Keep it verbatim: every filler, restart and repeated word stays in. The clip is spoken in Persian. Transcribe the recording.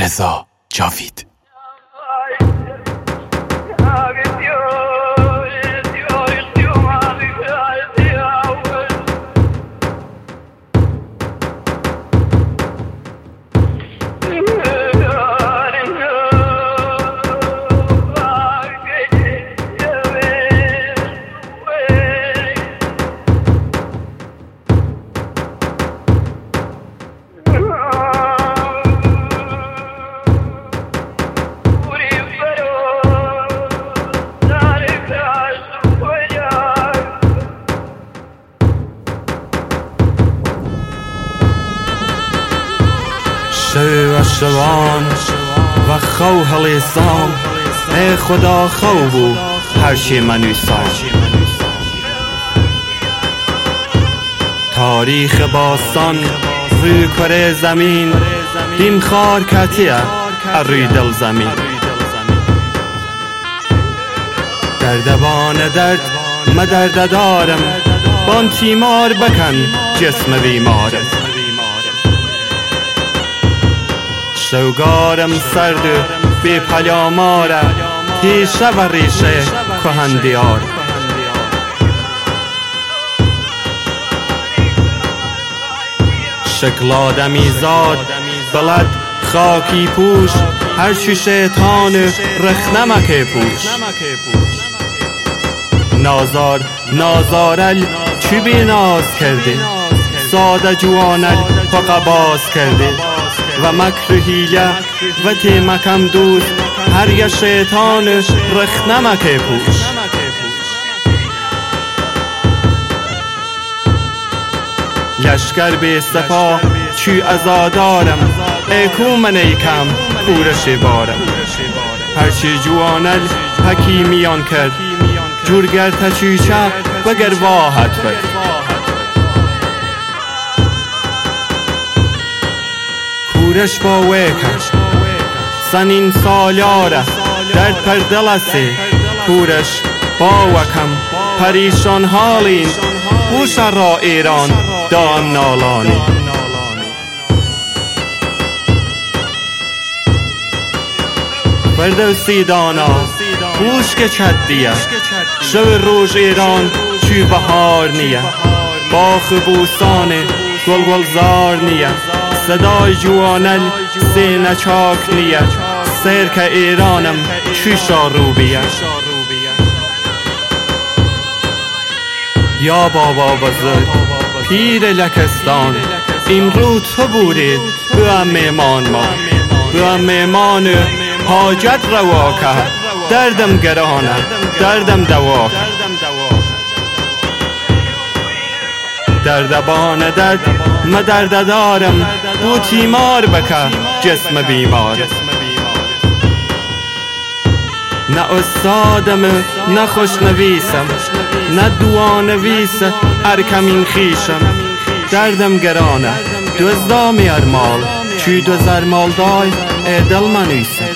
رضا جاوید. شو و شوان و خو هلیسان، ای خدا خوبو هر چی منویسان. تاریخ باستان روی کره زمین، دیم خار کتیه روی دل زمین. دردبان درد مدرد دارم، بان تیمار بکن جسم بیمارم. شوگارم سرد بی پیاماره، تیشه و ریشه کهن دیار. شکل آدمی زاد بلد خاکی پوش، هر چی شیطان رخنمک پوش. نازار نازارل چی بی ناز کرده، ساده جوانل پاقا باز کرده. و مکر هیله و تیمکم دوست، هر یه شیطان رخنمک پوش. لشکر بی سپاه چی ازادارم، ای کو من ایکم کورش بارم. هرچی جوانل حکیمیان کرد، جورگر تچیچه و گرواحت برد. کورش با ویکم سنین سالیاره، درد پر دلسه. کورش با وکم پریشان حالین، بوش را ایران دام نالانی. فردوسی دانا بوش که چدیه، شو روز ایران چی بهار نیه. باخ بوسان گل گل زار نیه، صدای جوانل سینه چاک نیه. سیر که ایرانم چی شارو بیه. یا بابا بزرگ پیر لکستان، این رو تو بودید به هم میمان ما. به هم میمان حاجت روا کرد، دردم گرانه دردم دوا کرد. دردبان درد مدرد دارم، بو تیمار بکه جسم بیمار. نه استادم نه خوشنویسم، نه دعا نویس ارکمین خیشم. دردم گرانه دزدا میار مال، چی دوزر مال دای ای دل منویسم.